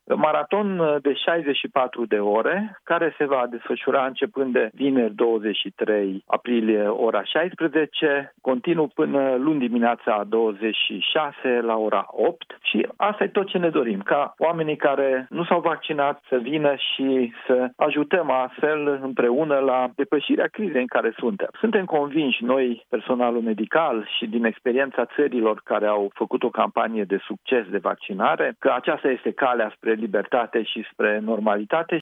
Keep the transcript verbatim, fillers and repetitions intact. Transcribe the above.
Maraton de șaizeci și patru de ore, care se va desfășura începând de vineri douăzeci și trei aprilie ora șaisprezece, continuu până luni dimineața douăzeci și șase la ora opt și asta e tot ce ne dorim, ca oamenii care nu s-au vaccinat să vină și să ajutăm astfel împreună la depășirea crizei în care suntem. Suntem convinși noi, personalul medical și din experiența țărilor care au făcut o campanie de succes de vaccinare, că aceasta este calea spre libertate și spre normalitate.